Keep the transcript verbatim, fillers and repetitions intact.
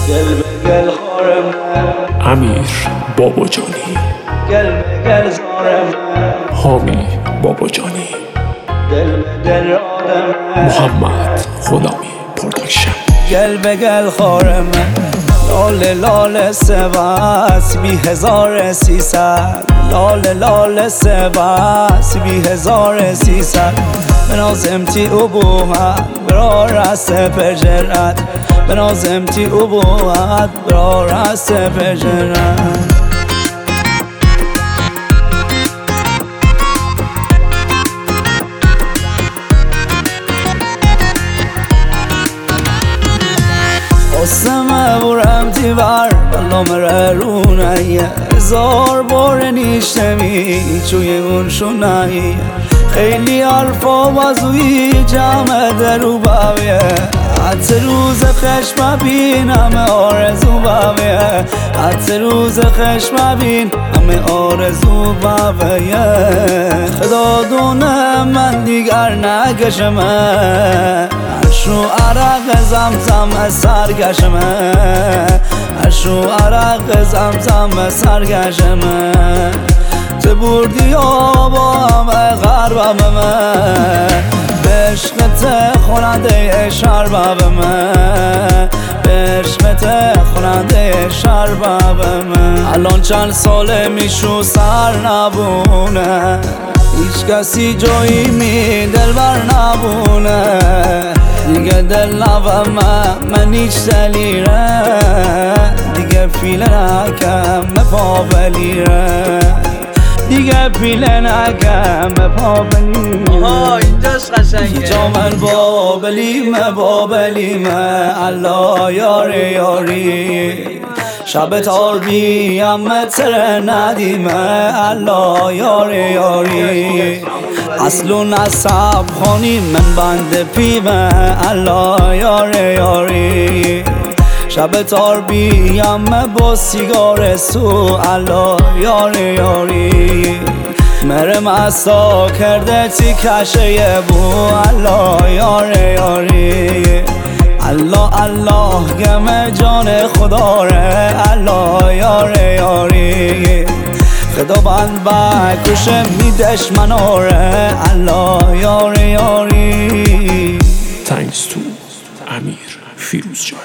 گل به گل خارم امیر باباجانی، گل به گل زارم حامی باباجانی، دل به دل رادم محمد غلامی پروداکشن. گل به گل خارم لال لال سباس بی هزار سیصد لال لال سباس بی هزار سیصد بنازمتی ابوحت برا رست پجرت بنازمتی ابوحت برا رست پجرت قسمه برم تیبر بلا مره رونایه هزار بار نیشتمی چوی اون شونایه خیلی حرفا بازوی جمع درو باویه حتی روز خشم بین همه آرزو باویه حتی روز خشم بین همه آرزو باویه خدا دونه من دیگر نکشمه اشو عرق زمزم سرگشمه اشو عرق زمزم سرگشمه تو بردی آبام غربم به عشقت خونده شربم به عشقت خونده شربم الان چند ساله میشو سر نبونه هیچ کسی جایی می دل بر نبونه دیگه دل نوام من هیچ دلیره دیگه پیله نکم پا بلیره دیگه پیله نکم پا بلیره آها اینجاش قشنگه جا من بابلیمه بابلیمه الله یاری یاری شب تار بیام تر ندیمه الله یاری یاری اصلو نصب خانی من بند پیمه الله یاری یاری شب تار بیام با سیگار سو الله یاری یاری مرم اصلا کرده تی کشه بو الله یاری یاری الله الله گم جان خدا ره الله یاری یاری خدا بند بکشه می دشمناره الله یاری یاری. Thanks to امیر فیروزجانی.